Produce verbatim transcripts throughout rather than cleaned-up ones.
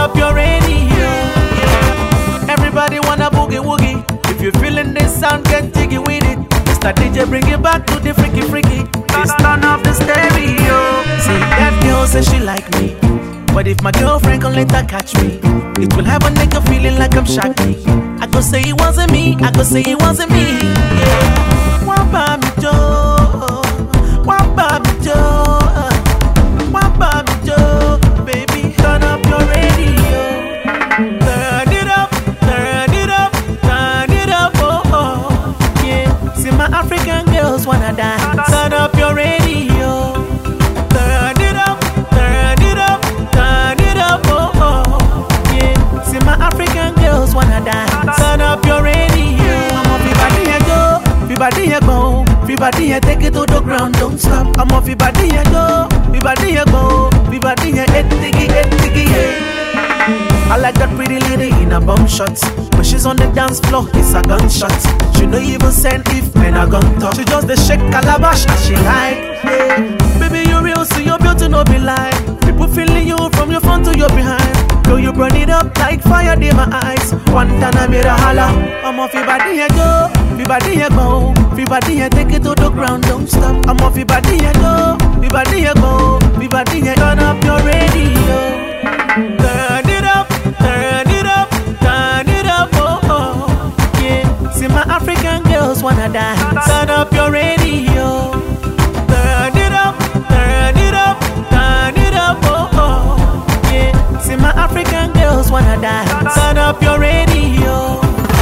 up your radio. Everybody wanna boogie woogie. If you're feeling this sound, get jiggy with it. Mister D J, bring it back to the freaky freaky. Please turn off the stereo. See, that girl says she like me, but if my girlfriend can later catch me, it will have a nigga feeling like I'm Shaggy. I could say it wasn't me, I could say it wasn't me. Yeah. Wamba me Joe, Wamba me Joe, Wamba me Joe. Baby, turn up your radio. Turn it up, turn it up, turn it up, oh oh. Yeah, see my African girls wanna dance. Turn up your radio. Turn it up, turn it up, turn it up, oh oh. Yeah, see my African girls wanna dance. Turn up your radio. I'm off your body and go, your body and go, your body and take it to the ground, don't stop. I'm off your body and go, your body and go, your body and hit diggy, hit diggy, yeah. I like that pretty lady in a bum shot. When she's on the dance floor, it's a gunshot. She no even send if men are gun talk. She just the shake calabash and she like, yeah. Baby, you real, see your beauty no be lie. People feeling you from your front to your behind. Girl, you burn it up like fire in my eyes. One time I made a holla. I'm off your body and go, your body and go, your body and take it to the ground, don't stop. I'm off your body and go, your body and go, your body and turn up your radio. Turn it up, turn it up, turn it up, oh oh. Yeah, see my African girls wanna dance. Turn up your radio. Turn it up, turn it up, turn it up, oh oh. Yeah, see my African girls wanna dance. Turn up your radio.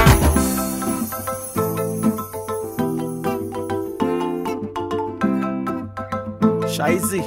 Shizy.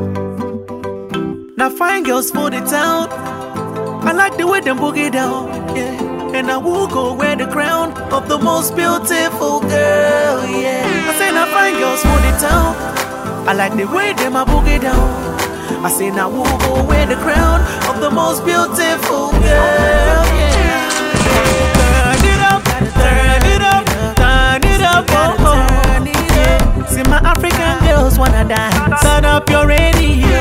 Now fine girls for the town. I like the way them boogie down, yeah. And I will go wear the crown of the most beautiful girl, yeah. I say now fine girls for the town. I like the way them a boogie down. I say now will go wear the crown of the most beautiful girl, yeah. Turn it up, turn it up, turn it up, oh oh. Yeah. See my African girls wanna dance. Turn up your radio.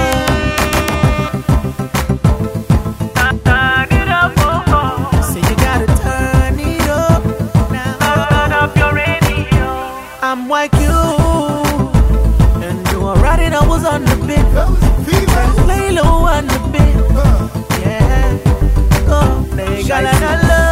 I'm like you, and you are riding. I was on the bit, lay low on the bit, yeah. Oh, they got a love.